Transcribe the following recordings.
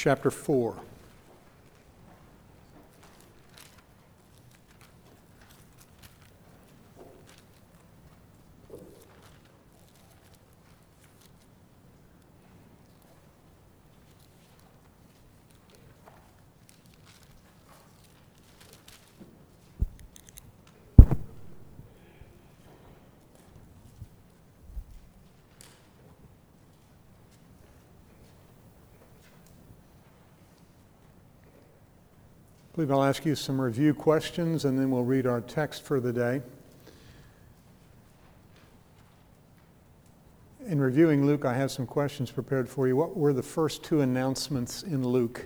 chapter 4. I believe I'll ask you some review questions and then we'll read our text for the day. In reviewing Luke, I have some questions prepared for you. What were the first two announcements in Luke?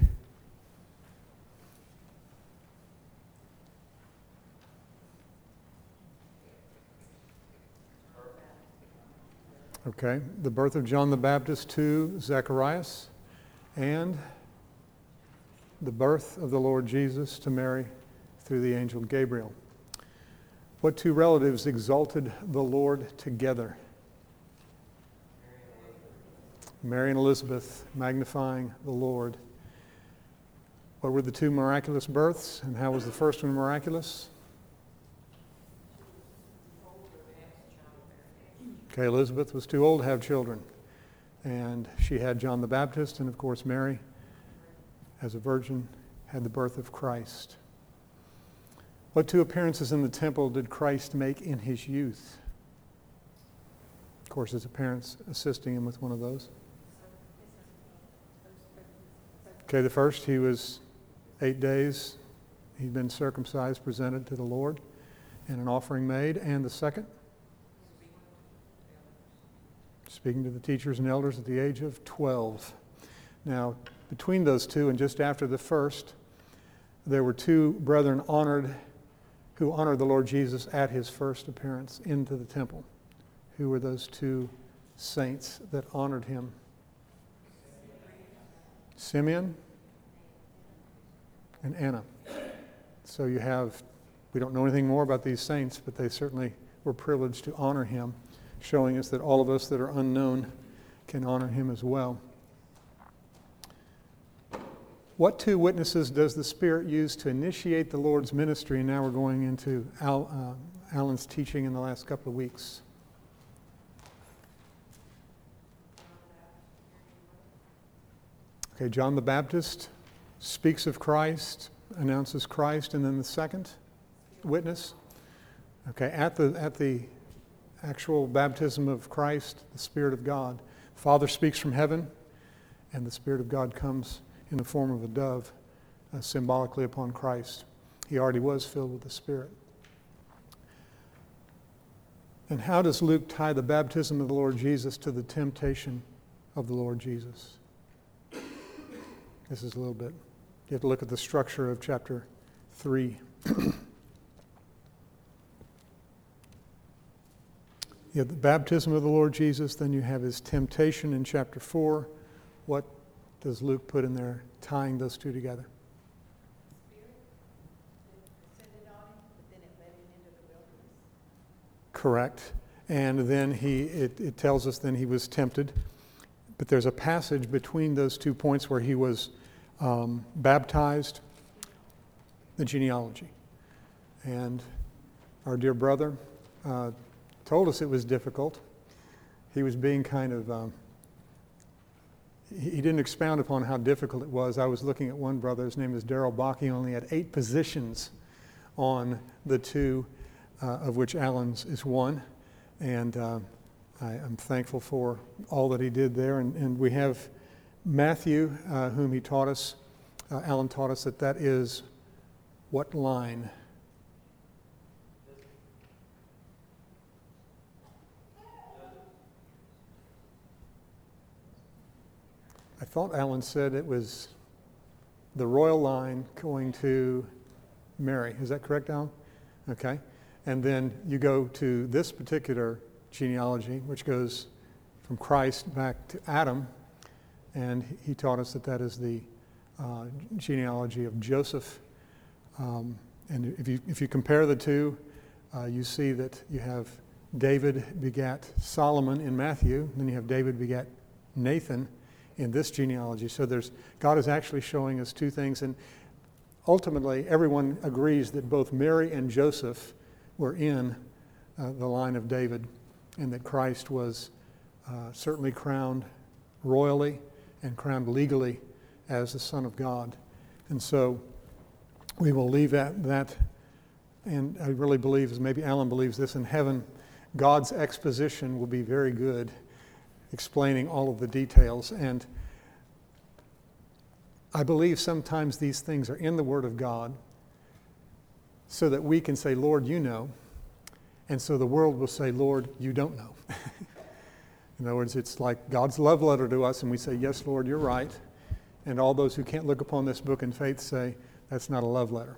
Okay, the birth of John the Baptist to Zacharias and the birth of the Lord Jesus to Mary through the angel Gabriel. What two relatives exalted the Lord together? Mary and Elizabeth magnifying the Lord. What were the two miraculous births, and how was the first one miraculous? Okay, Elizabeth was too old to have children, and she had John the Baptist, and of course Mary, as a virgin, had the birth of Christ. What two appearances in the temple did Christ make in his youth? Of course, his parents assisting him with one of those. Okay, the first, he was 8 days. He'd been circumcised, presented to the Lord, and an offering made. And the second? Speaking to the teachers and elders at the age of 12. Now, between those two and just after the first, there were two brethren who honored the Lord Jesus at his first appearance into the temple. Who were those two saints that honored him? Simeon and Anna. So we don't know anything more about these saints, but they certainly were privileged to honor him, showing us that all of us that are unknown can honor him as well. What two witnesses does the Spirit use to initiate the Lord's ministry? And now we're going into Alan's teaching in the last couple of weeks. Okay, John the Baptist speaks of Christ, announces Christ, and then the second witness. Okay, at the actual baptism of Christ, the Spirit of God, Father speaks from heaven, and the Spirit of God comes in the form of a dove, symbolically upon Christ. He already was filled with the Spirit. And how does Luke tie the baptism of the Lord Jesus to the temptation of the Lord Jesus? This is a little bit, you have to look at the structure of chapter 3. You have the baptism of the Lord Jesus, then you have his temptation in chapter 4. What does Luke put in there tying those two together? Spirit descended on him, but then it led him into the wilderness. Correct. And then it tells us then he was tempted. But there's a passage between those 2 points where he was baptized, the genealogy. And our dear brother told us it was difficult. He was being kind of, he didn't expound upon how difficult it was. I was looking at one brother, his name is Darrell Bach. He only had 8 positions on the 2, of which Alan's is one. And I'm thankful for all that he did there. And we have Matthew, whom he taught us, Alan taught us that is what line? I thought Alan said it was the royal line going to Mary. Is that correct, Alan? Okay. And then you go to this particular genealogy, which goes from Christ back to Adam, and he taught us that is the genealogy of Joseph. And if you compare the two, you see that you have David begat Solomon in Matthew, then you have David begat Nathan in this genealogy. So God is actually showing us two things. And ultimately, everyone agrees that both Mary and Joseph were in the line of David, and that Christ was certainly crowned royally and crowned legally as the Son of God. And so we will leave that, and I really believe, as maybe Alan believes this, in heaven, God's exposition will be very good, explaining all of the details. And I believe sometimes these things are in the Word of God so that we can say, Lord, you know, and so the world will say, Lord, you don't know. In other words, it's like God's love letter to us, and we say, yes, Lord, you're right. And all those who can't look upon this book in faith say, that's not a love letter.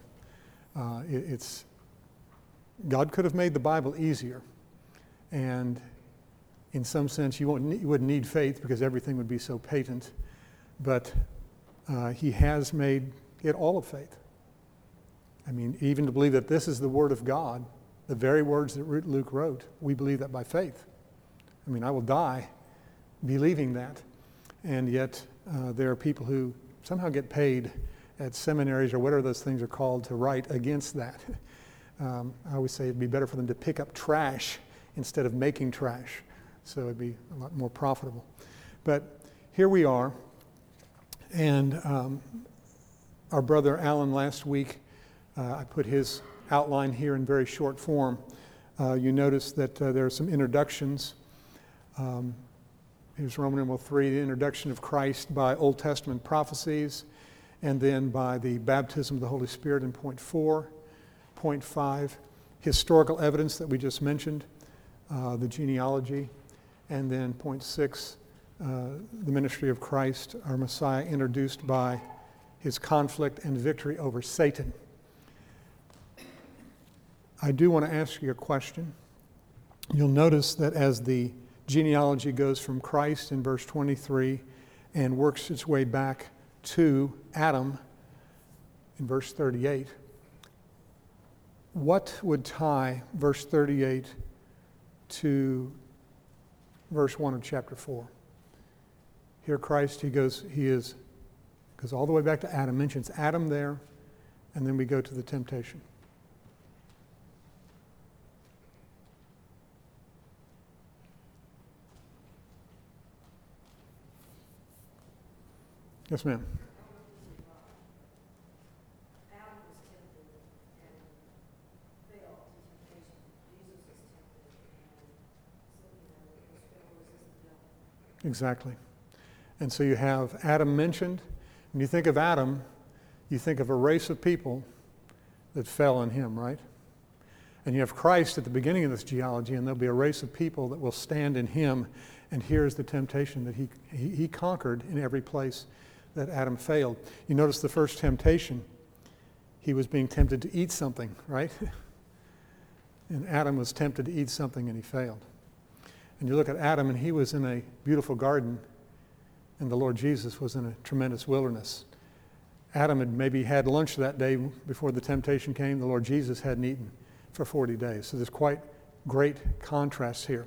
God could have made the Bible easier. And in some sense, you wouldn't need faith because everything would be so patent. But he has made it all of faith. I mean, even to believe that this is the Word of God, the very words that Luke wrote, we believe that by faith. I mean, I will die believing that. And yet there are people who somehow get paid at seminaries or whatever those things are called to write against that. I always say it'd be better for them to pick up trash instead of making trash. So it'd be a lot more profitable. But here we are. And our brother Alan last week, I put his outline here in very short form. You notice that there are some introductions. Here's Roman numeral 3, the introduction of Christ by Old Testament prophecies, and then by the baptism of the Holy Spirit in point 4. Point 5, historical evidence that we just mentioned, the genealogy. And then point 6, the ministry of Christ, our Messiah, introduced by his conflict and victory over Satan. I do want to ask you a question. You'll notice that as the genealogy goes from Christ in verse 23 and works its way back to Adam in verse 38, what would tie verse 38 to verse 1 of chapter 4? Here Christ, he goes all the way back to Adam, mentions Adam there, and then we go to the temptation. Yes, ma'am. Exactly. And so you have Adam mentioned. When you think of Adam, you think of a race of people that fell in him, right? And you have Christ at the beginning of this genealogy, and there'll be a race of people that will stand in him. And here's the temptation that he conquered in every place that Adam failed. You notice the first temptation, he was being tempted to eat something, right? And Adam was tempted to eat something and he failed. And you look at Adam, and he was in a beautiful garden, and the Lord Jesus was in a tremendous wilderness. Adam had maybe had lunch that day before the temptation came. The Lord Jesus hadn't eaten for 40 days. So there's quite great contrast here.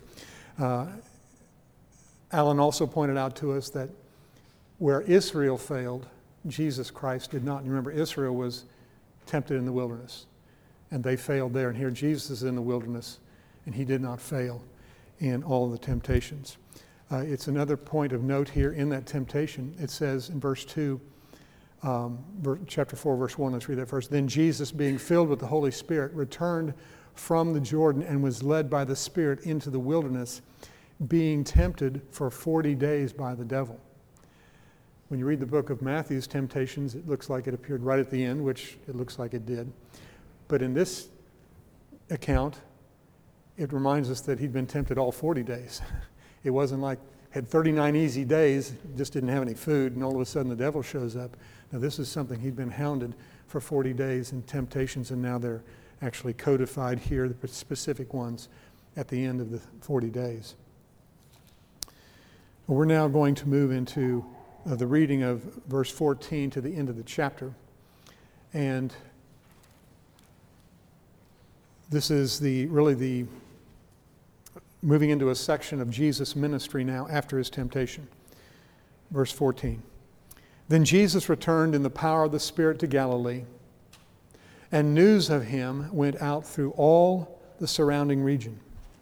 Alan also pointed out to us that where Israel failed, Jesus Christ did not. And remember, Israel was tempted in the wilderness, and they failed there. And here Jesus is in the wilderness, and he did not fail in all the temptations. It's another point of note here in that temptation. It says in verse 2, chapter 4, verse 1, let's read that first. Then Jesus, being filled with the Holy Spirit, returned from the Jordan and was led by the Spirit into the wilderness, being tempted for 40 days by the devil. When you read the book of Matthew's temptations, it looks like it appeared right at the end, which it looks like it did. But in this account, it reminds us that he'd been tempted all 40 days. It wasn't like had 39 easy days, just didn't have any food, and all of a sudden the devil shows up. Now this is something he'd been hounded for 40 days in temptations, and now they're actually codified here, the specific ones, at the end of the 40 days. Well, we're now going to move into the reading of verse 14 to the end of the chapter. And this is really the moving into a section of Jesus' ministry now after his temptation. Verse 14. Then Jesus returned in the power of the Spirit to Galilee, and news of him went out through all the surrounding region.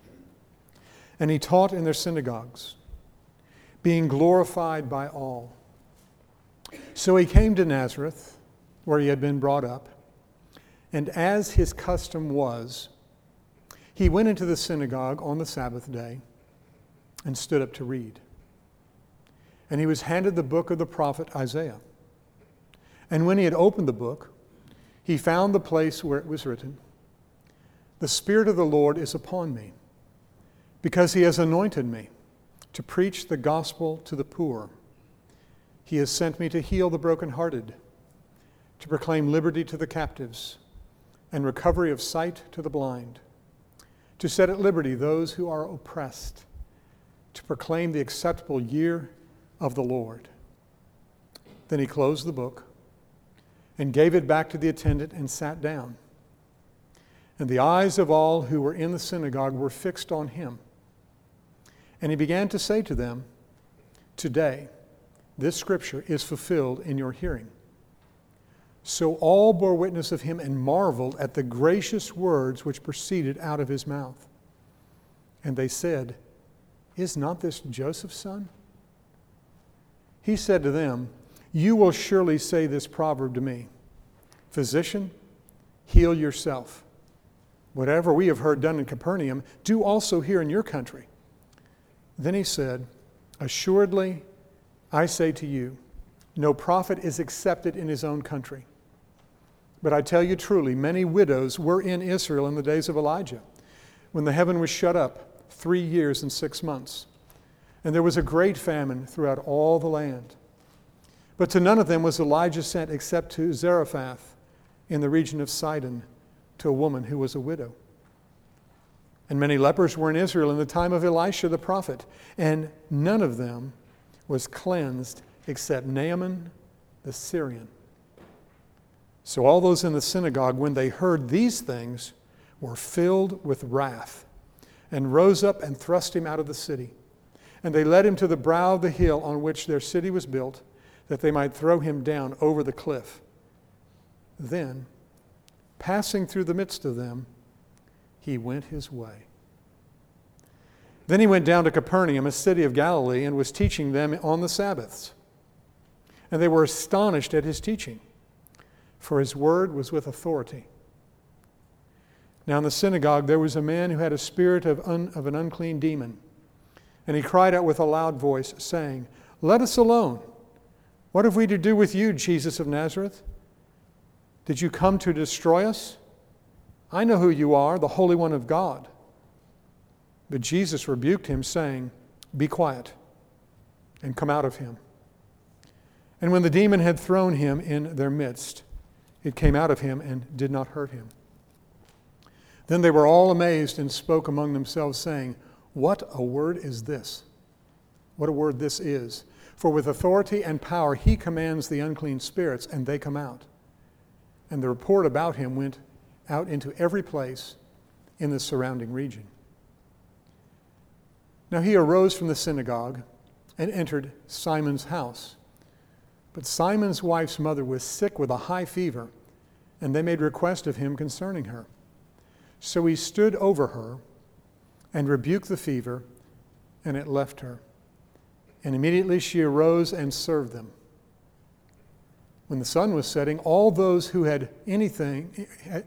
And he taught in their synagogues, being glorified by all. So he came to Nazareth, where he had been brought up, and as his custom was, he went into the synagogue on the Sabbath day and stood up to read. And he was handed the book of the prophet Isaiah. And when he had opened the book, he found the place where it was written, "The Spirit of the Lord is upon me, because he has anointed me to preach the gospel to the poor. He has sent me to heal the brokenhearted, to proclaim liberty to the captives, and recovery of sight to the blind, to set at liberty those who are oppressed, to proclaim the acceptable year of the Lord." Then he closed the book and gave it back to the attendant and sat down. And the eyes of all who were in the synagogue were fixed on him. And he began to say to them, "Today, this scripture is fulfilled in your hearing." So all bore witness of him and marveled at the gracious words which proceeded out of his mouth. And they said, "Is not this Joseph's son?" He said to them, "You will surely say this proverb to me, 'Physician, heal yourself. Whatever we have heard done in Capernaum, do also here in your country.' Then he said, 'Assuredly, I say to you, no prophet is accepted in his own country. But I tell you truly, many widows were in Israel in the days of Elijah, when the heaven was shut up 3 years and 6 months. And there was a great famine throughout all the land. But to none of them was Elijah sent except to Zarephath in the region of Sidon, to a woman who was a widow. And many lepers were in Israel in the time of Elisha the prophet, and none of them was cleansed except Naaman the Syrian." So all those in the synagogue, when they heard these things, were filled with wrath, and rose up and thrust him out of the city. And they led him to the brow of the hill on which their city was built, that they might throw him down over the cliff. Then, passing through the midst of them, he went his way. Then he went down to Capernaum, a city of Galilee, and was teaching them on the Sabbaths. And they were astonished at his teaching, for his word was with authority. Now in the synagogue there was a man who had a spirit of an unclean demon. And he cried out with a loud voice, saying, "Let us alone. What have we to do with you, Jesus of Nazareth? Did you come to destroy us? I know who you are, the Holy One of God." But Jesus rebuked him, saying, "Be quiet, and come out of him." And when the demon had thrown him in their midst, it came out of him and did not hurt him. Then they were all amazed and spoke among themselves, saying, "What a word is this? What a word this is. For with authority and power he commands the unclean spirits, and they come out." And the report about him went out into every place in the surrounding region. Now he arose from the synagogue and entered Simon's house. But Simon's wife's mother was sick with a high fever, and they made request of him concerning her. So he stood over her and rebuked the fever, and it left her. And immediately she arose and served them. When the sun was setting, all those who had any that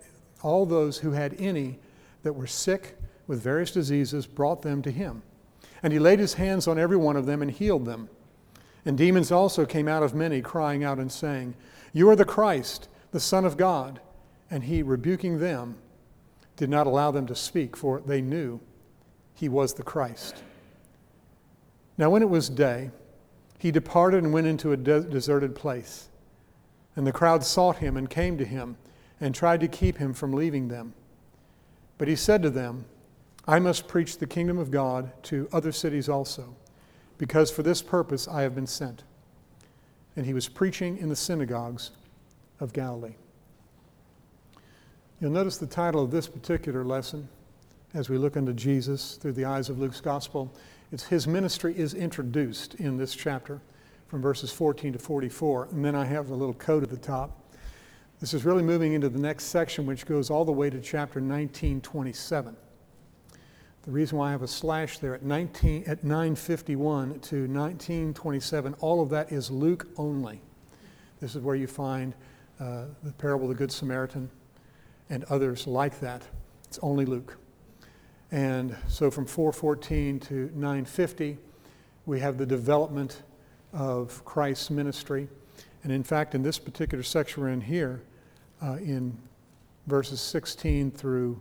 were sick with various diseases brought them to him. And he laid his hands on every one of them and healed them. And demons also came out of many, crying out and saying, "You are the Christ, the Son of God." And he, rebuking them, did not allow them to speak, for they knew he was the Christ. Now when it was day, he departed and went into a deserted place. And the crowd sought him and came to him and tried to keep him from leaving them. But he said to them, "I must preach the kingdom of God to other cities also, because for this purpose I have been sent." And he was preaching in the synagogues of Galilee. You'll notice the title of this particular lesson as we look into Jesus through the eyes of Luke's gospel. It's his ministry is introduced in this chapter from verses 14 to 44. And then I have a little code at the top. This is really moving into the next section, which goes all the way to chapter 19:27. The reason why I have a slash there at 9:51 to 19:27, all of that is Luke only. This is where you find the parable of the Good Samaritan and others like that. It's only Luke. And so from 4:14 to 9:50, we have the development of Christ's ministry. And in fact, in this particular section we're in here, in verses 16 through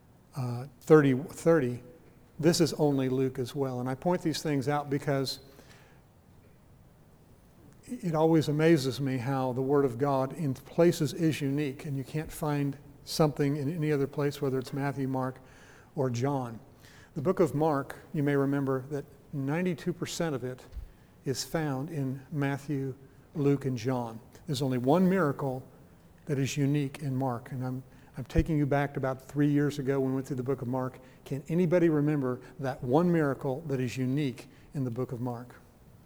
30, this is only Luke as well. And I point these things out because it always amazes me how the Word of God in places is unique, and you can't find something in any other place, whether it's Matthew, Mark, or John. The book of Mark, you may remember that 92% of it is found in Matthew, Luke, and John. There's only one miracle that is unique in Mark, and I'm taking you back to about 3 years ago when we went through the book of Mark. Can anybody remember that one miracle that is unique in the book of Mark?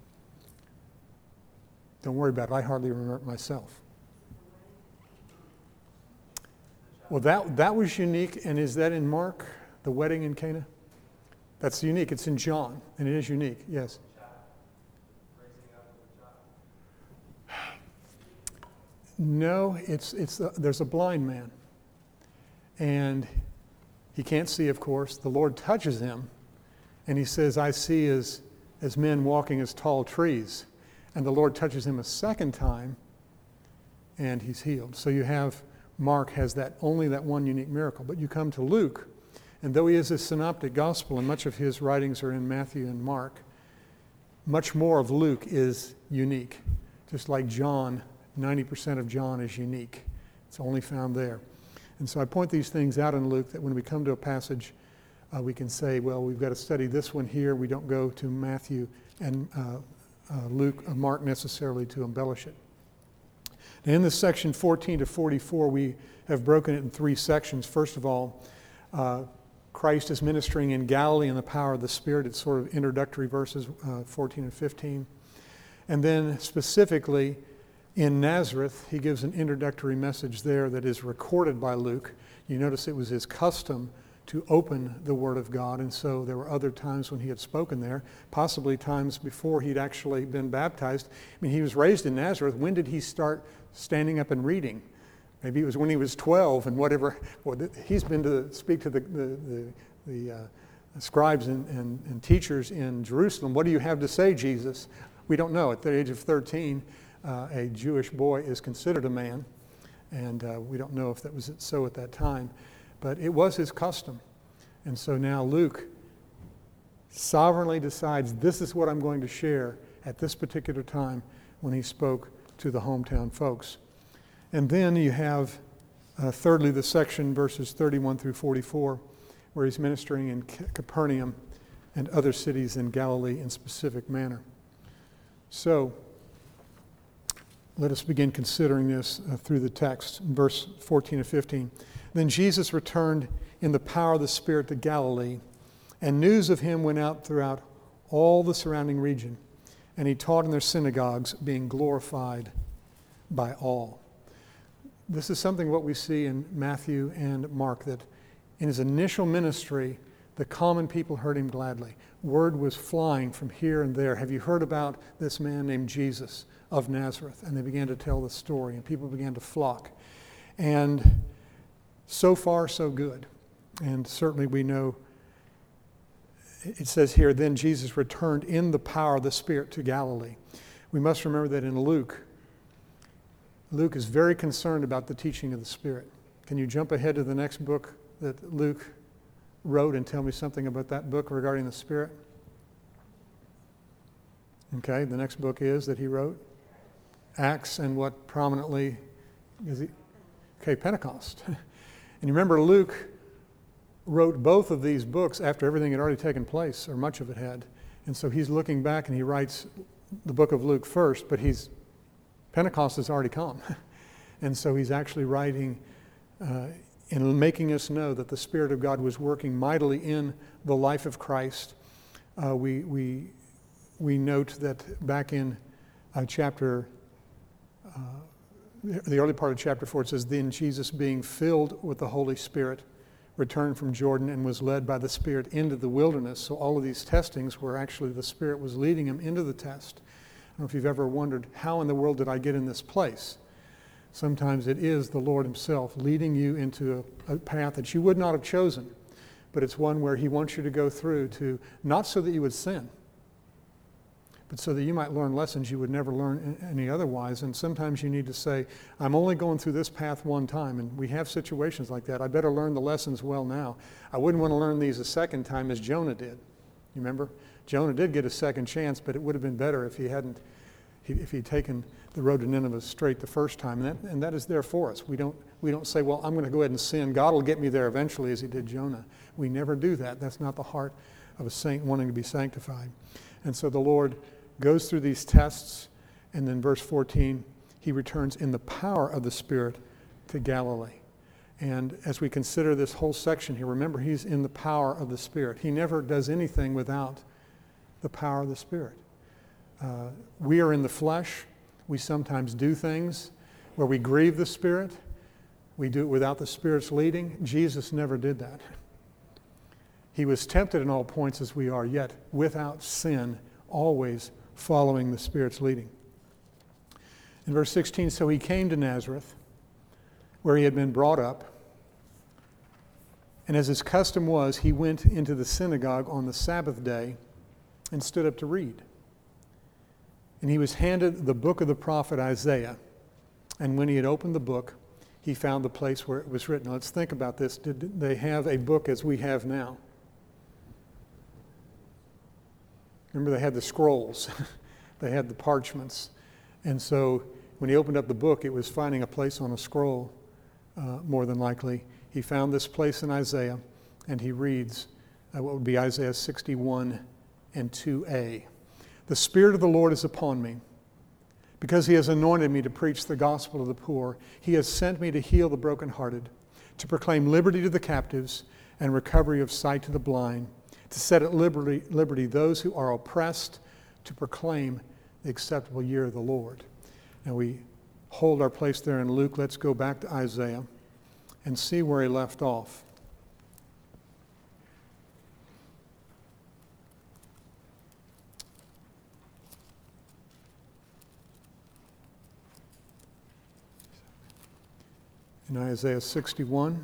Don't worry about it. I hardly remember it myself. Well, that was unique, and is that in Mark, the wedding in Cana? That's unique. It's in John, and it is unique. Yes. No, there's a blind man, and he can't see, of course. The Lord touches him, and he says, "I see as men walking as tall trees." And the Lord touches him a second time, and he's healed. So you have, Mark has only that one unique miracle. But you come to Luke, and though he is a synoptic gospel, and much of his writings are in Matthew and Mark, much more of Luke is unique. Just like John, 90% of John is unique. It's only found there. And so I point these things out in Luke that when we come to a passage, we can say, well, we've got to study this one here. We don't go to Matthew and Mark necessarily to embellish it. Now in this section 14 to 44, we have broken it in three sections. First of all, Christ is ministering in Galilee in the power of the Spirit. It's sort of introductory verses 14 and 15. And then specifically in Nazareth, he gives an introductory message there that is recorded by Luke. You notice it was his custom to open the Word of God, and so there were other times when he had spoken there, possibly times before he'd actually been baptized. I mean, he was raised in Nazareth. When did he start standing up and reading? Maybe it was when he was 12 and whatever. Well, he's been to speak to the scribes and teachers in Jerusalem. What do you have to say, Jesus? We don't know. At the age of 13, a Jewish boy is considered a man, and we don't know if that was so at that time. But it was his custom. And so now Luke sovereignly decides, this is what I'm going to share at this particular time when he spoke to the hometown folks. And then you have, thirdly, the section verses 31 through 44, where he's ministering in Capernaum and other cities in Galilee in specific manner. So let us begin considering this through the text, verse 14 and 15. Then Jesus returned in the power of the Spirit to Galilee, and news of him went out throughout all the surrounding region. And he taught in their synagogues, being glorified by all. This is something what we see in Matthew and Mark, that in his initial ministry, the common people heard him gladly. Word was flying from here and there. Have you heard about this man named Jesus of Nazareth? And they began to tell the story, and people began to flock. And so far, so good. And certainly we know, it says here, then Jesus returned in the power of the Spirit to Galilee. We must remember that in Luke is very concerned about the teaching of the Spirit. Can you jump ahead to the next book that Luke wrote and tell me something about that book regarding the Spirit? Okay, the next book is that he wrote? Acts, and what prominently is he? Okay, Pentecost. And you remember Luke wrote both of these books after everything had already taken place, or much of it had. And so he's looking back and he writes the book of Luke first, but Pentecost has already come. And so he's actually writing and making us know that the Spirit of God was working mightily in the life of Christ. We note that back in The early part of chapter 4, it says, "Then Jesus, being filled with the Holy Spirit, returned from Jordan and was led by the Spirit into the wilderness." So all of these testings were actually the Spirit was leading him into the test. I don't know if you've ever wondered, how in the world did I get in this place? Sometimes it is the Lord himself leading you into a path that you would not have chosen, but it's one where he wants you to go through, to not so that you would sin, but so that you might learn lessons you would never learn any otherwise. And sometimes you need to say, I'm only going through this path one time, and we have situations like that. I better learn the lessons well now. I wouldn't want to learn these a second time as Jonah did. You remember? Jonah did get a second chance, but it would have been better if he'd taken the road to Nineveh straight the first time. And that is there for us. We don't say, well, I'm going to go ahead and sin. God will get me there eventually, as he did Jonah. We never do that. That's not the heart of a saint wanting to be sanctified. And so the Lord goes through these tests, and then verse 14, he returns in the power of the Spirit to Galilee. And as we consider this whole section here, remember, he's in the power of the Spirit. He never does anything without the power of the Spirit. We are in the flesh. We sometimes do things where we grieve the Spirit. We do it without the Spirit's leading. Jesus never did that. He was tempted in all points as we are, yet without sin, always following the Spirit's leading. In verse 16, so he came to Nazareth, where he had been brought up, and as his custom was, he went into the synagogue on the Sabbath day and stood up to read. And he was handed the book of the prophet Isaiah, and when he had opened the book, he found the place where it was written. Now, let's think about this. Did they have a book as we have now? Remember, they had the scrolls. They had the parchments. And so when he opened up the book, it was finding a place on a scroll, more than likely. He found this place in Isaiah, and he reads what would be Isaiah 61 and 2a. The Spirit of the Lord is upon me, because he has anointed me to preach the gospel to the poor. He has sent me to heal the brokenhearted, to proclaim liberty to the captives and recovery of sight to the blind, to set at liberty those who are oppressed, to proclaim the acceptable year of the Lord. Now we hold our place there in Luke. Let's go back to Isaiah and see where he left off. In Isaiah 61,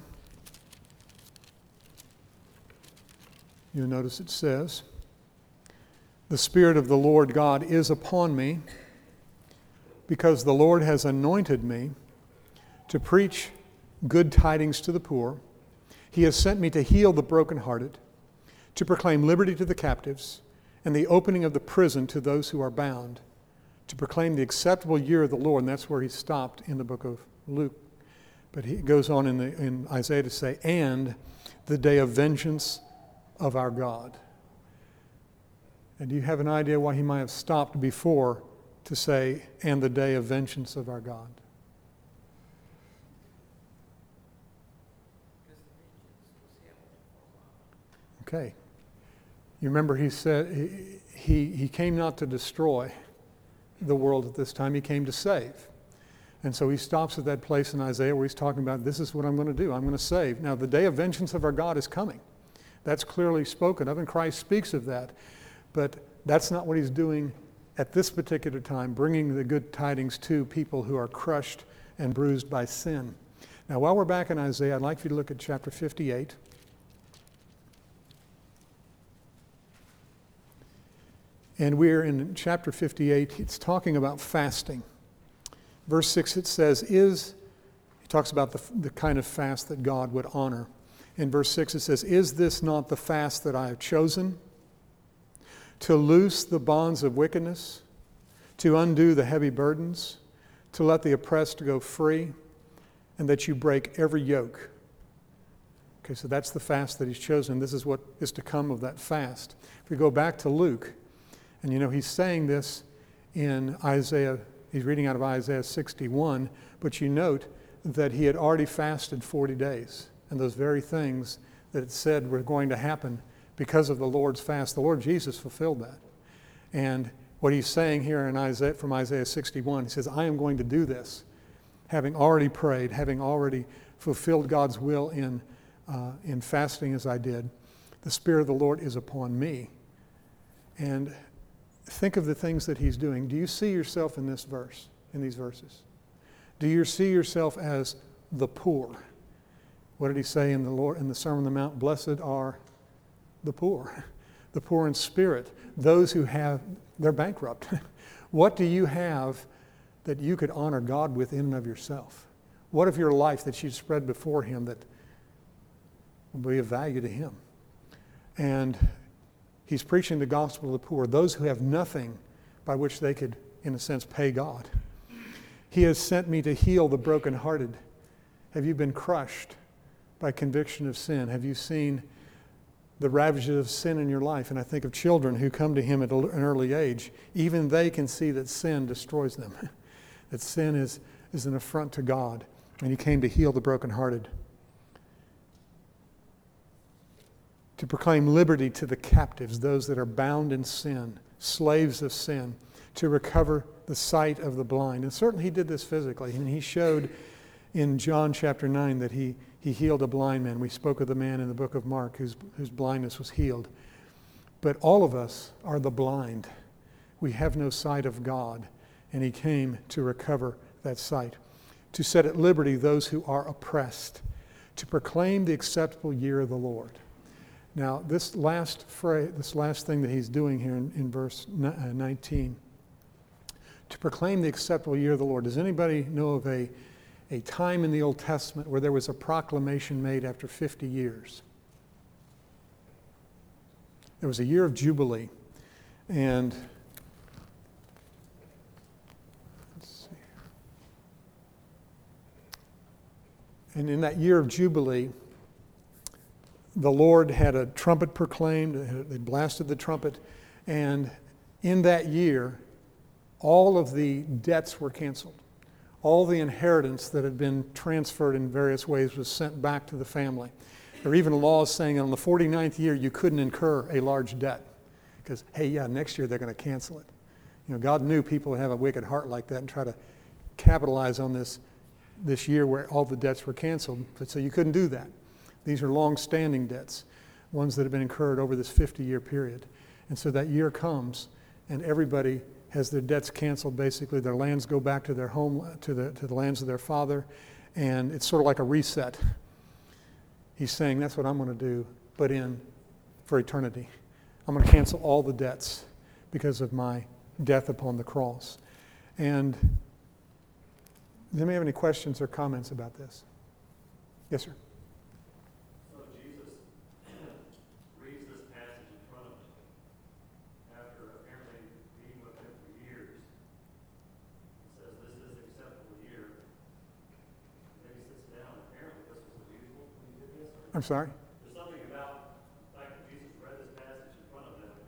you'll notice it says, the Spirit of the Lord God is upon me, because the Lord has anointed me to preach good tidings to the poor. He has sent me to heal the brokenhearted, to proclaim liberty to the captives, and the opening of the prison to those who are bound, to proclaim the acceptable year of the Lord. And that's where he stopped in the book of Luke. But he goes on in Isaiah to say, and the day of vengeance of our God. And do you have an idea why he might have stopped before to say, and the day of vengeance of our God? Okay. You remember he said he came not to destroy the world at this time, he came to save. And so he stops at that place in Isaiah where he's talking about, this is what I'm going to do. I'm going to save. Now, the day of vengeance of our God is coming. That's clearly spoken of, and Christ speaks of that. But that's not what he's doing at this particular time, bringing the good tidings to people who are crushed and bruised by sin. Now, while we're back in Isaiah, I'd like you to look at chapter 58. And we're in chapter 58. It's talking about fasting. Verse 6, it says, he talks about the kind of fast that God would honor. In verse 6, it says, is this not the fast that I have chosen? To loose the bonds of wickedness, to undo the heavy burdens, to let the oppressed go free, and that you break every yoke. Okay, so that's the fast that he's chosen. This is what is to come of that fast. If we go back to Luke, and he's saying this in Isaiah. He's reading out of Isaiah 61, but you note that he had already fasted 40 days. And those very things that it said were going to happen because of the Lord's fast, the Lord Jesus fulfilled that. And What he's saying here in Isaiah, from Isaiah 61, he says, I am going to do this, having already prayed, having already fulfilled God's will in fasting as I did. The Spirit of the Lord is upon me. And think of the things that he's doing. Do you see yourself in this verse, in these verses? Do you see yourself as the poor? What did he say in the Sermon on the Mount? Blessed are the poor in spirit, those who they're bankrupt. What do you have that you could honor God with in and of yourself? What of your life that you spread before him that will be of value to him? And he's preaching the gospel of the poor, those who have nothing by which they could, in a sense, pay God. He has sent me to heal the brokenhearted. Have you been crushed by conviction of sin? Have you seen the ravages of sin in your life? And I think of children who come to him at an early age. Even they can see that sin destroys them, that sin is an affront to God. And he came to heal the brokenhearted, to proclaim liberty to the captives, those that are bound in sin, slaves of sin, to recover the sight of the blind. And certainly he did this physically. And he showed in John chapter 9 that he healed a blind man. We spoke of the man in the book of Mark whose blindness was healed. But all of us are the blind. We have no sight of God. And he came to recover that sight, to set at liberty those who are oppressed, to proclaim the acceptable year of the Lord. Now, this last thing that he's doing here in verse 19, to proclaim the acceptable year of the Lord. Does anybody know of a time in the Old Testament where there was a proclamation made after 50 years? There was a year of Jubilee. And let's see. And in that year of Jubilee, the Lord had a trumpet proclaimed. They blasted the trumpet. And in that year, all of the debts were canceled. All the inheritance that had been transferred in various ways was sent back to the family. There were even laws saying on the 49th year you couldn't incur a large debt because, hey, yeah, next year they're going to cancel it. You know, God knew people would have a wicked heart like that and try to capitalize on this year where all the debts were canceled. But so you couldn't do that. These are long-standing debts, ones that have been incurred over this 50-year period. And so that year comes and everybody has their debts canceled. Basically, their lands go back to their home, to the lands of their father, and it's sort of like a reset. He's saying that's what I'm going to do, but for eternity. I'm going to cancel all the debts because of my death upon the cross. And does anybody have any questions or comments about this? Yes, sir. I'm sorry? There's something about the fact that Jesus read this passage in front of them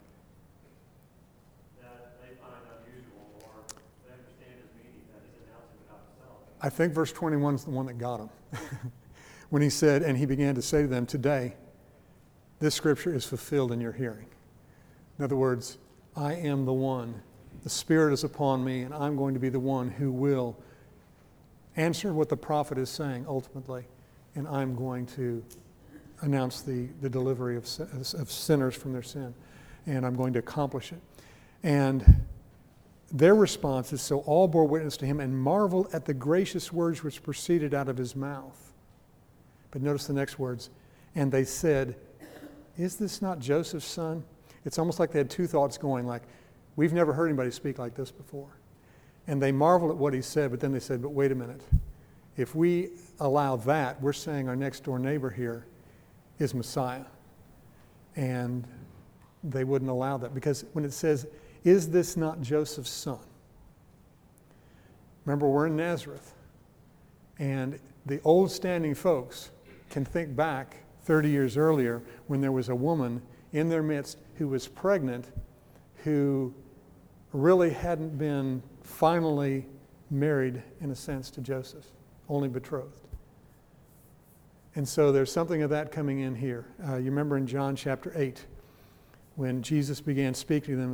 that they find unusual, or they understand his meaning that he's announcing about himself. I think verse 21 is the one that got him. When he said, and he began to say to them, today, this scripture is fulfilled in your hearing. In other words, I am the one. The Spirit is upon me, and I'm going to be the one who will answer what the prophet is saying ultimately, and I'm going to announce the delivery of sinners from their sin, and I'm going to accomplish it. And their response is, so all bore witness to him and marveled at the gracious words which proceeded out of his mouth. But notice the next words, and they said, is this not Joseph's son? It's almost like they had two thoughts going, like, we've never heard anybody speak like this before. And they marveled at what he said, but then they said, but wait a minute. If we allow that, we're saying our next door neighbor here is Messiah. And they wouldn't allow that because when it says, is this not Joseph's son? Remember, we're in Nazareth. And the old standing folks can think back 30 years earlier when there was a woman in their midst who was pregnant, who really hadn't been finally married, in a sense, to Joseph, only betrothed. And so there's something of that coming in here. You remember in John chapter 8, when Jesus began speaking to them about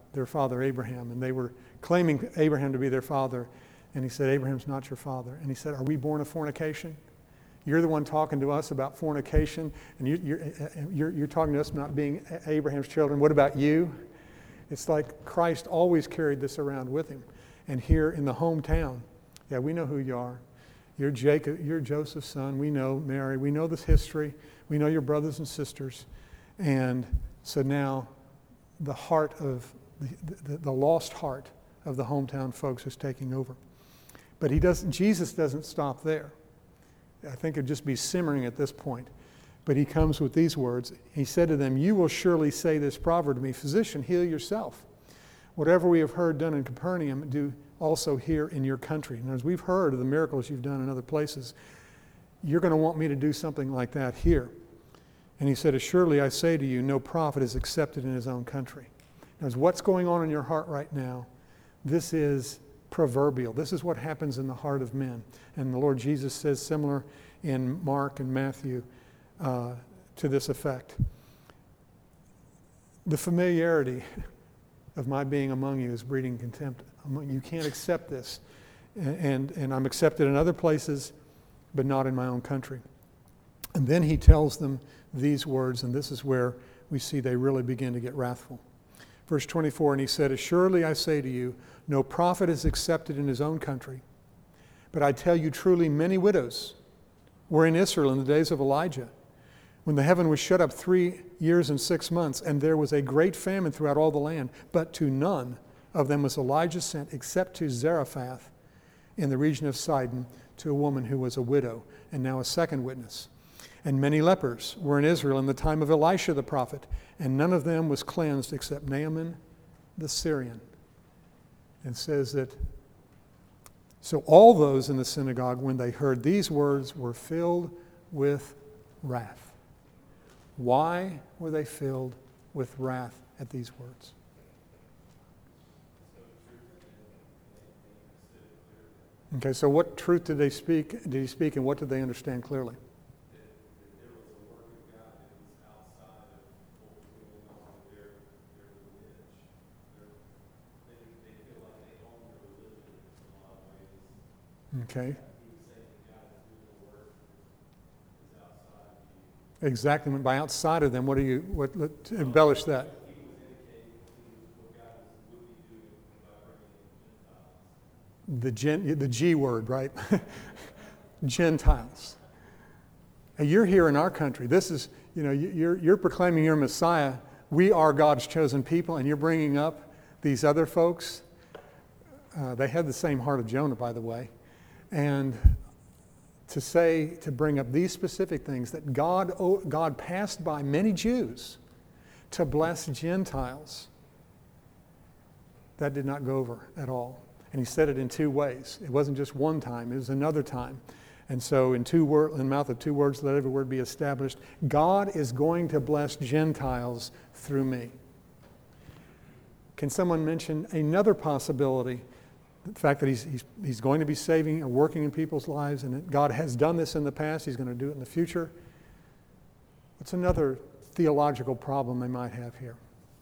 their father Abraham, and they were claiming Abraham to be their father. And he said, Abraham's not your father. And he said, are we born of fornication? You're the one talking to us about fornication, and you're talking to us about being Abraham's children. What about you? It's like Christ always carried this around with him. And here in the hometown, yeah, we know who you are. You're Jacob, you're Joseph's son. We know Mary. We know this history. We know your brothers and sisters. And so now the heart of the lost heart of the hometown folks is taking over. But Jesus doesn't stop there. I think it'd just be simmering at this point. But he comes with these words. He said to them, you will surely say this proverb to me, physician, heal yourself. Whatever we have heard done in Capernaum, do also here in your country. And as we've heard of the miracles you've done in other places, you're going to want me to do something like that here. And he said, assuredly I say to you, no prophet is accepted in his own country. Now, what's going on in your heart right now? This is proverbial. This is what happens in the heart of men. And the Lord Jesus says similar in Mark and Matthew to this effect. The familiarity of my being among you is breeding contempt. You can't accept this. And I'm accepted in other places, but not in my own country. And then he tells them these words, and this is where we see they really begin to get wrathful. Verse 24, and he said, assuredly I say to you, no prophet is accepted in his own country. But I tell you truly, many widows were in Israel in the days of Elijah, when the heaven was shut up 3 years and 6 months, and there was a great famine throughout all the land. But to none of them was Elijah sent, except to Zarephath in the region of Sidon, to a woman who was a widow, and now a second witness. And many lepers were in Israel in the time of Elisha the prophet, and none of them was cleansed except Naaman the Syrian. And says that, so all those in the synagogue, when they heard these words, were filled with wrath. Why were they filled with wrath at these words? Okay, so what truth did they speak? Did he speak, and what did they understand clearly? Okay. Exactly. By outside of them, what embellish that? The G word, right? Gentiles. Now, you're here in our country. This is, you're proclaiming you're Messiah. We are God's chosen people, and you're bringing up these other folks. They had the same heart of Jonah, by the way. And to bring up these specific things, that God passed by many Jews to bless Gentiles, that did not go over at all. And he said it in two ways. It wasn't just one time, it was another time. And so in the mouth of two words, let every word be established. God is going to bless Gentiles through me. Can someone mention another possibility? The fact that he's going to be saving and working in people's lives, and that God has done this in the past, he's going to do it in the future. What's another theological problem they might have here?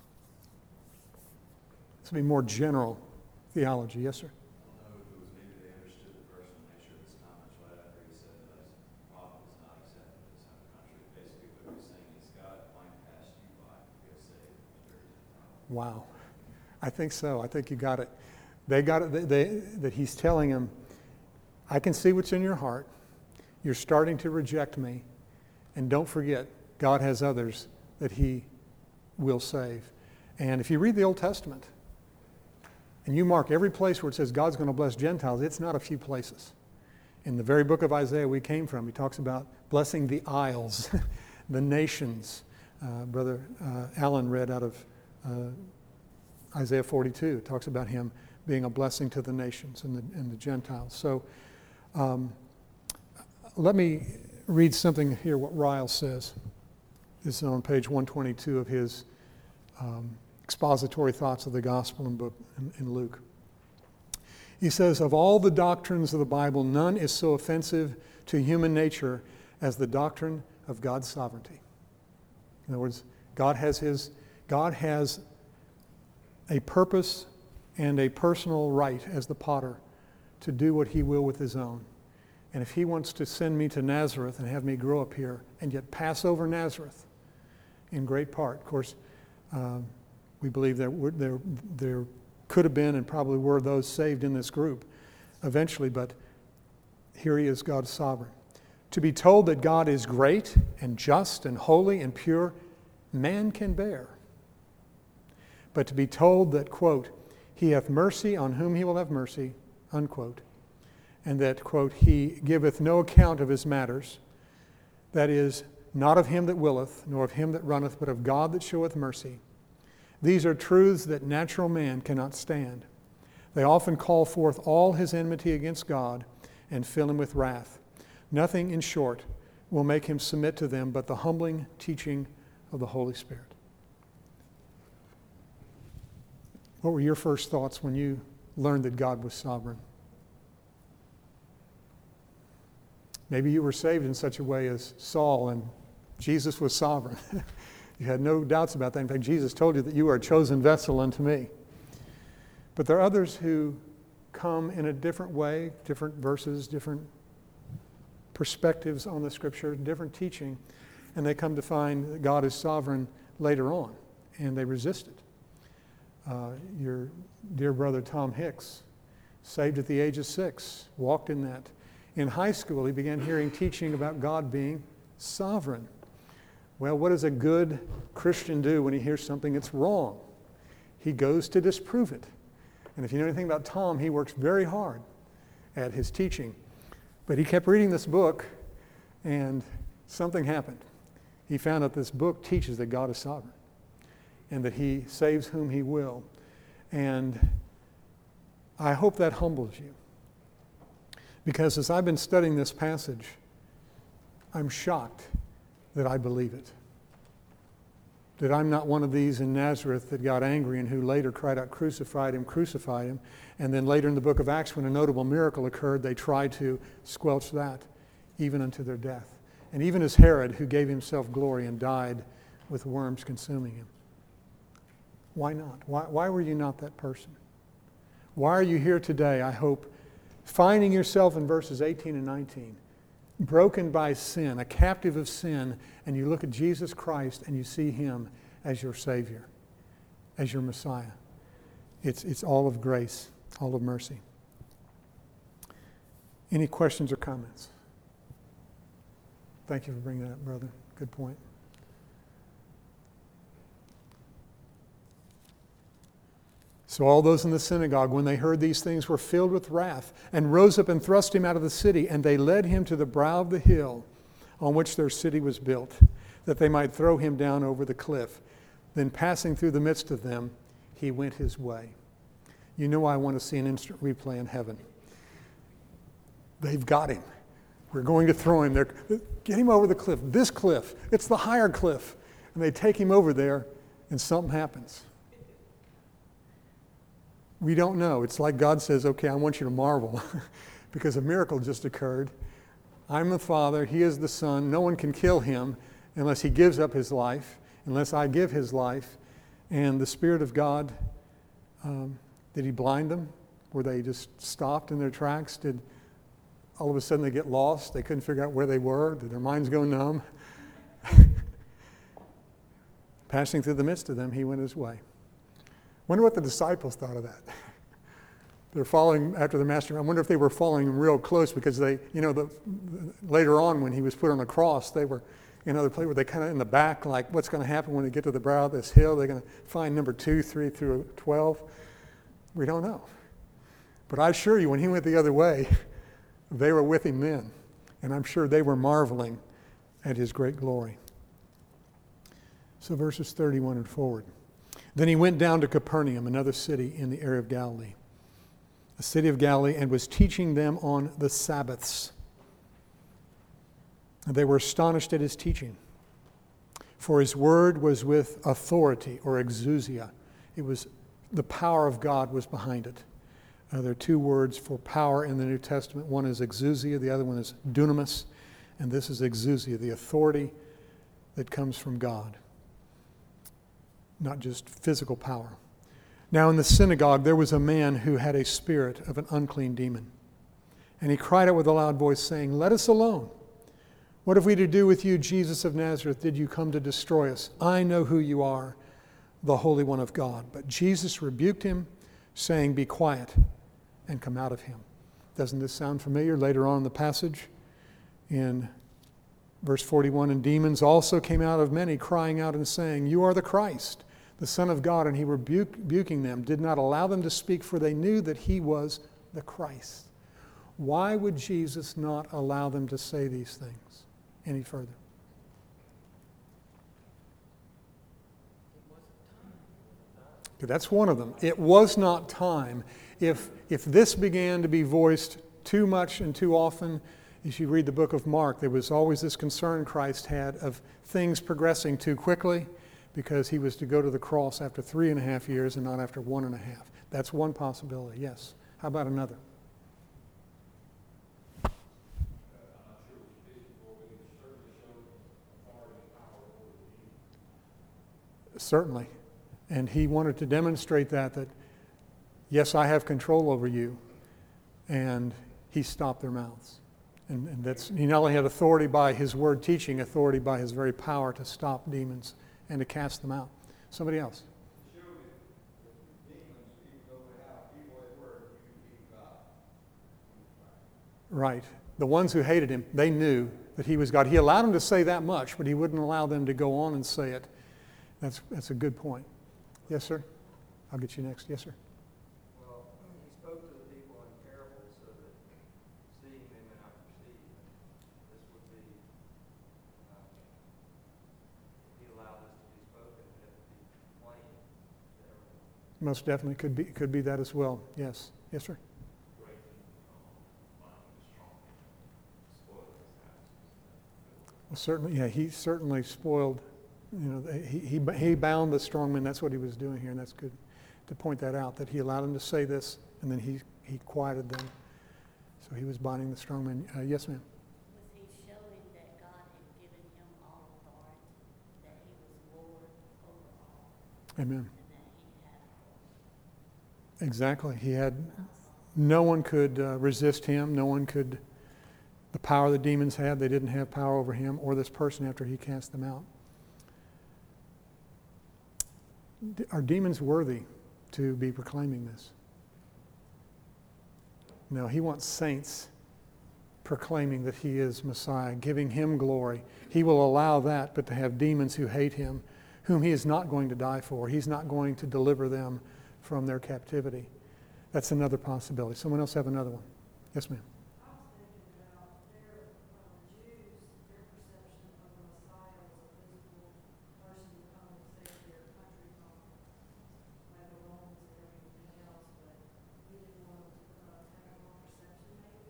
This will be more general theology. Yes, sir? I don't know if it was maybe they understood the verse when they shared this comments right after he said that his prophet is not accepted in his own country. Basically what he was saying is God might pass you by to get saved. Wow. I think so. I think you got it. They got it, that he's telling them, I can see what's in your heart. You're starting to reject me. And don't forget, God has others that he will save. And if you read the Old Testament, and you mark every place where it says God's going to bless Gentiles, it's not a few places. In the very book of Isaiah we came from, he talks about blessing the isles, the nations. Brother Alan read out of Isaiah 42. It talks about him being a blessing to the nations and the Gentiles. So let me read something here, what Ryle says. This is on page 122 of his expository thoughts of the gospel in Luke. He says, of all the doctrines of the Bible, none is so offensive to human nature as the doctrine of God's sovereignty. In other words, God has a purpose and a personal right as the potter to do what he will with his own. And if he wants to send me to Nazareth and have me grow up here and yet pass over Nazareth in great part, of course, we believe there could have been and probably were those saved in this group eventually, but here he is, God sovereign. To be told that God is great and just and holy and pure, man can bear. But to be told that, quote, he hath mercy on whom he will have mercy, unquote, and that, quote, he giveth no account of his matters, that is, not of him that willeth, nor of him that runneth, but of God that showeth mercy. These are truths that natural man cannot stand. They often call forth all his enmity against God and fill him with wrath. Nothing, in short, will make him submit to them but the humbling teaching of the Holy Spirit. What were your first thoughts when you learned that God was sovereign? Maybe you were saved in such a way as Saul and Jesus was sovereign. You had no doubts about that. In fact, Jesus told you that you are a chosen vessel unto me. But there are others who come in a different way, different verses, different perspectives on the Scripture, different teaching, and they come to find that God is sovereign later on, and they resist it. Your dear brother Tom Hicks, saved at the age of 6, walked in that. In high school, he began hearing teaching about God being sovereign. Well, what does a good Christian do when he hears something that's wrong? He goes to disprove it. And if you know anything about Tom, he works very hard at his teaching. But he kept reading this book, and something happened. He found out this book teaches that God is sovereign and that he saves whom he will. And I hope that humbles you. Because as I've been studying this passage, I'm shocked that I believe it. That I'm not one of these in Nazareth that got angry and who later cried out, crucified him, crucified him. And then later in the book of Acts, when a notable miracle occurred, they tried to squelch that, even unto their death. And even as Herod, who gave himself glory and died with worms consuming him. Why not? Why were you not that person? Why are you here today, I hope, finding yourself in verses 18 and 19, broken by sin, a captive of sin, and you look at Jesus Christ and you see him as your Savior, as your Messiah. It's all of grace, all of mercy. Any questions or comments? Thank you for bringing that up, brother. Good point. So all those in the synagogue, when they heard these things, were filled with wrath, and rose up and thrust him out of the city, and they led him to the brow of the hill on which their city was built, that they might throw him down over the cliff. Then passing through the midst of them, he went his way. You know I want to see an instant replay in heaven. They've got him. We're going to throw him there. Get him over the cliff. This cliff. It's the higher cliff. And they take him over there, and something happens. We don't know. It's like God says, okay, I want you to marvel because a miracle just occurred. I'm the Father. He is the Son. No one can kill him unless he gives up his life, unless I give his life. And the Spirit of God, did he blind them? Were they just stopped in their tracks? Did all of a sudden they get lost? They couldn't figure out where they were? Did their minds go numb? Passing through the midst of them, he went his way. Wonder what the disciples thought of that. They're following after the master. I wonder if they were following him real close because they, later on when he was put on the cross, they were in other places where they kind of in the back, like what's going to happen when they get to the brow of this hill? They're going to find number 2, 3 through 12. We don't know. But I assure you, when he went the other way, they were with him then. And I'm sure they were marveling at his great glory. So verses 31 and forward. Then he went down to Capernaum, another city in the area of Galilee, a city of Galilee, and was teaching them on the Sabbaths. And they were astonished at his teaching, for his word was with authority, or exousia. It was the power of God was behind it. There are 2 words for power in the New Testament. One is exousia, the other one is dunamis, and this is exousia, the authority that comes from God. Not just physical power. Now in the synagogue there was a man who had a spirit of an unclean demon. And he cried out with a loud voice, saying, "Let us alone. What have we to do with you, Jesus of Nazareth? Did you come to destroy us? I know who you are, the Holy One of God." But Jesus rebuked him, saying, "Be quiet and come out of him." Doesn't this sound familiar? Later on in the passage, in verse 41, "And demons also came out of many, crying out and saying, 'You are the Christ, the Son of God.' And he rebuking them, did not allow them to speak, for they knew that he was the Christ." Why would Jesus not allow them to say these things any further? Okay, that's one of them. It was not time. If this began to be voiced too much and too often, if you read the book of Mark, there was always this concern Christ had of things progressing too quickly, because he was to go to the cross after 3.5 years and not after 1.5. That's one possibility, yes. How about another? Certainly. And he wanted to demonstrate that yes, I have control over you. And he stopped their mouths. And that's, he not only had authority by his word teaching, authority by his very power to stop demons and to cast them out. Somebody else. Right. The ones who hated him, they knew that he was God. He allowed them to say that much, but he wouldn't allow them to go on and say it. That's a good point. Yes, sir? I'll get you next. Yes, sir? Well, he spoke to the people in parables so that seeing they may not perceive. This would be, he allowed this to be spoken, that it would be plain to everyone. Most definitely could be that as well. Yes. Yes, sir? Well, certainly, yeah, he certainly spoiled. He bound the strong men. That's what he was doing here, and that's good to point that out, that he allowed them to say this, and then he quieted them. So he was binding the strong men. Yes, ma'am? Was he showing that God had given him all authority, that he was Lord over all, Amen. and that he had Exactly. He had, no one could resist him. No one could, the power the demons had, they didn't have power over him or this person after he cast them out. Are demons worthy to be proclaiming this? No, he wants saints proclaiming that he is Messiah, giving him glory. He will allow that, but to have demons who hate him, whom he is not going to die for, he's not going to deliver them from their captivity. That's another possibility. Someone else have another one? Yes, ma'am. I was thinking about their Jews, their perception of the Messiah was a physical person to come and save their country from like the Romans and everything else, but we didn't want to have a wrong perception maybe.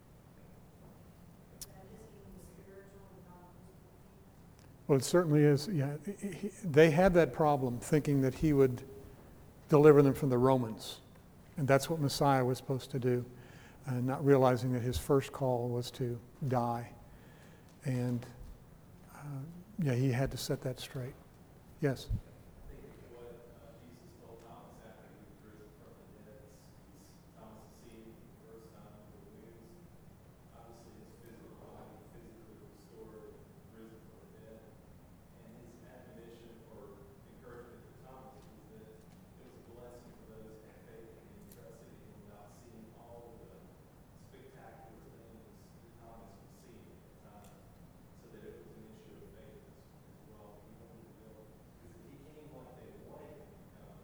That is even spiritual and not physical. Well, it certainly is. Yeah, they had that problem, thinking that he would deliver them from the Romans. And that's what Messiah was supposed to do, not realizing that his first call was to die. And he had to set that straight. Yes? I think what Jesus told Thomas after he was risen from the dead, Thomas has seen for the first time the wounds. Obviously, his physical body physically restored, risen from the dead. And his admonition or encouragement to Thomas was that it was a blessing for those who had faith and trusted in him without seeing all the spectacular things that Thomas was seeing at the time. So that it was an issue of faith as well. He wanted to go, because if he came like they wanted him to come,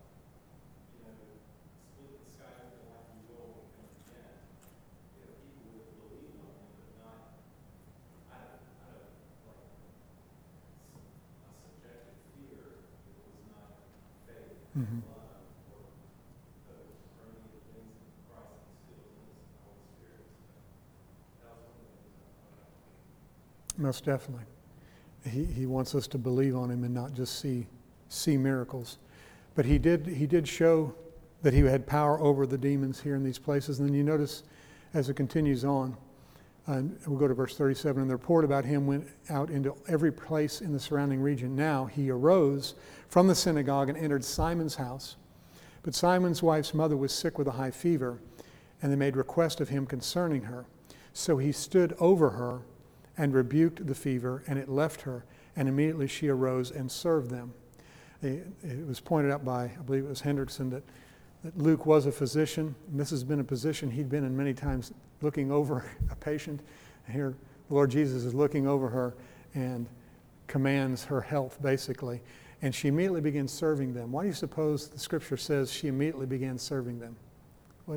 split the sky open like he will when he comes again, people would have believed on him, but not out of like a subjective fear. It was not faith, Mm-hmm. love, or hope, or any of the things that Christ instills in us in the Holy Spirit. So that was one of the things I thought about. Most definitely. He wants us to believe on him and not just see miracles. But he did show that he had power over the demons here in these places. And then you notice as it continues on, and we'll go to verse 37, and the report about him went out into every place in the surrounding region. Now he arose from the synagogue and entered Simon's house. But Simon's wife's mother was sick with a high fever, and they made request of him concerning her. So he stood over her and rebuked the fever, and it left her, and immediately she arose and served them. It was pointed out by, I believe it was Hendrickson, that Luke was a physician, and this has been a position he'd been in many times, looking over a patient. And here, the Lord Jesus is looking over her and commands her health, basically. And she immediately begins serving them. Why do you suppose the scripture says she immediately began serving them? What?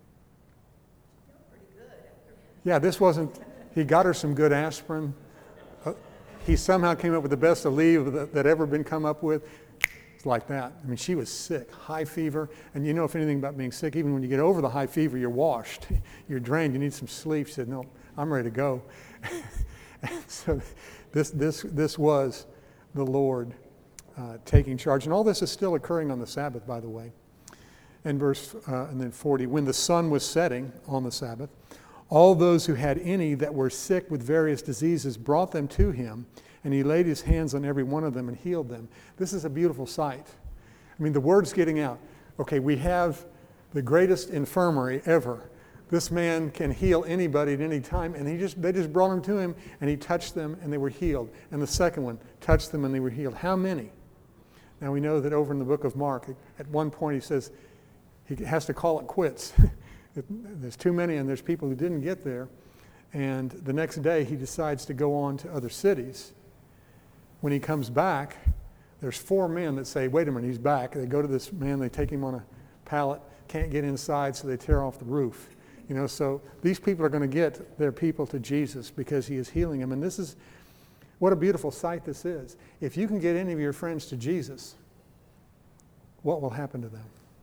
Yeah, this wasn't, he got her some good aspirin. He somehow came up with the best Aleve that ever been come up with. It's like that. I mean, she was sick, high fever. And you know, if anything about being sick, even when you get over the high fever, you're washed. You're drained. You need some sleep. She said, no, I'm ready to go. So this was the Lord taking charge. And all this is still occurring on the Sabbath, by the way. And then 40, when the sun was setting on the Sabbath, all those who had any that were sick with various diseases brought them to him, and he laid his hands on every one of them and healed them. This is a beautiful sight. I mean, the word's getting out. Okay, we have the greatest infirmary ever. This man can heal anybody at any time, and they just brought him to him, and he touched them, and they were healed. And the second one touched them, and they were healed. How many? Now we know that over in the book of Mark, at one point he says he has to call it quits. There's too many, and there's people who didn't get there. And the next day he decides to go on to other cities. When he comes back, there's 4 men that say, wait a minute, he's back. They go to this man, they take him on a pallet, can't get inside, so they tear off the roof. You know, so these people are going to get their people to Jesus because he is healing them. And this is, what a beautiful sight this is. If you can get any of your friends to Jesus, what will happen to them?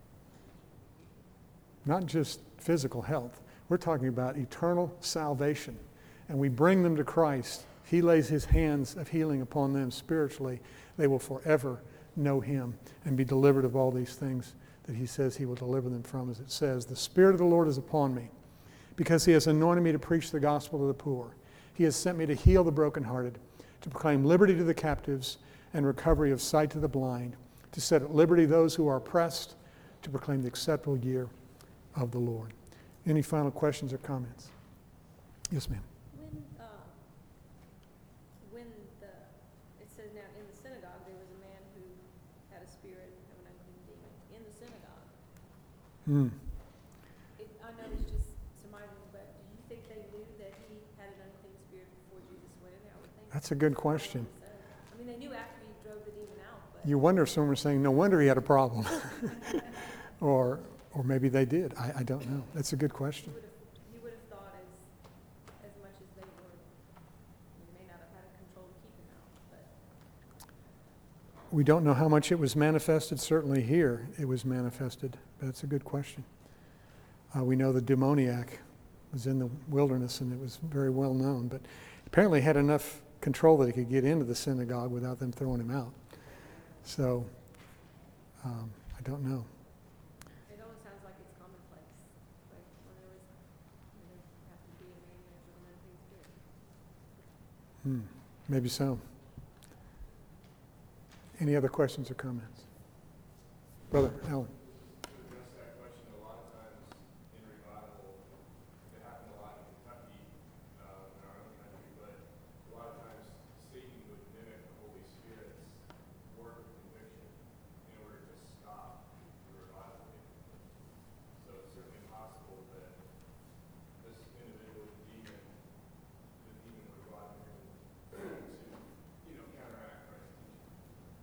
Not just physical health. We're talking about eternal salvation. And we bring them to Christ. He lays his hands of healing upon them spiritually. They will forever know him and be delivered of all these things that he says he will deliver them from. As it says, the Spirit of the Lord is upon me, because he has anointed me to preach the gospel to the poor. He has sent me to heal the brokenhearted, to proclaim liberty to the captives and recovery of sight to the blind, to set at liberty those who are oppressed, to proclaim the acceptable year of the Lord. Any final questions or comments? Yes, ma'am. It says now in the synagogue there was a man who had a spirit of an unclean demon in the synagogue. I know it's just surmising, but do you think they knew that he had an unclean spirit before Jesus went in there? I would think. That's a good question. I mean, they knew after he drove the demon out, but You wonder if someone was saying, no wonder he had a problem. or maybe they did. I don't know. That's a good question. he would have thought as much as they were. They may not have had control to keep him out, but We don't know how much it was manifested. Certainly here it was manifested. But that's a good question. We know the demoniac was in the wilderness, and it was very well known. But apparently he had enough control that he could get into the synagogue without them throwing him out. So I don't know. it almost sounds like it's commonplace. Like when there have to be a man with an unclean spirit. Maybe so. Any other questions or comments? Brother Alan. To address that question, a lot of times in revival, it happened a lot in Kentucky, in our own country, but a lot of times Satan would mimic the Holy Spirit's work of conviction in order to stop the revival. So it's certainly possible that this individual, the demon would go out there to, counteract Christ's teaching.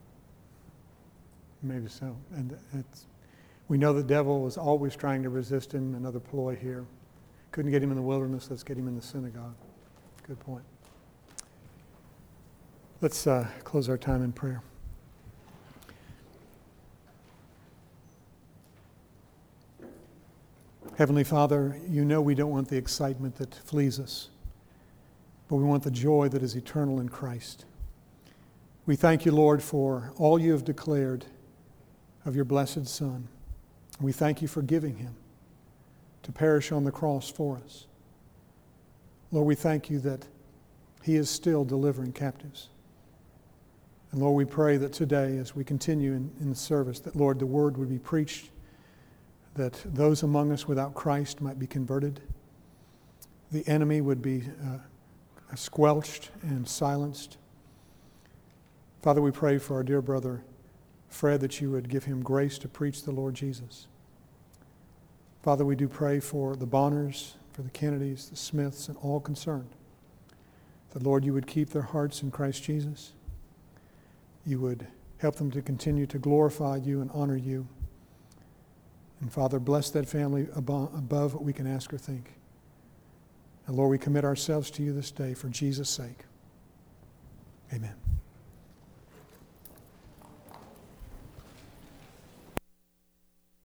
Maybe so. And we know the devil was always trying to resist him. Another ploy here. Couldn't get him in the wilderness. Let's get him in the synagogue. Good point. Let's close our time in prayer. Heavenly Father, you know we don't want the excitement that flees us, but we want the joy that is eternal in Christ. We thank you, Lord, for all you have declared of your blessed Son. We thank you for giving him to perish on the cross for us. Lord, we thank you that he is still delivering captives. And Lord, we pray that today, as we continue in the service, that, Lord, the word would be preached that those among us without Christ might be converted. The enemy would be squelched and silenced. Father, we pray for our dear brother Fred, that you would give him grace to preach the Lord Jesus. Father, we do pray for the Bonners, for the Kennedys, the Smiths, and all concerned. That, Lord, you would keep their hearts in Christ Jesus. You would help them to continue to glorify you and honor you. And Father, bless that family above what we can ask or think. And Lord, we commit ourselves to you this day for Jesus' sake. Amen.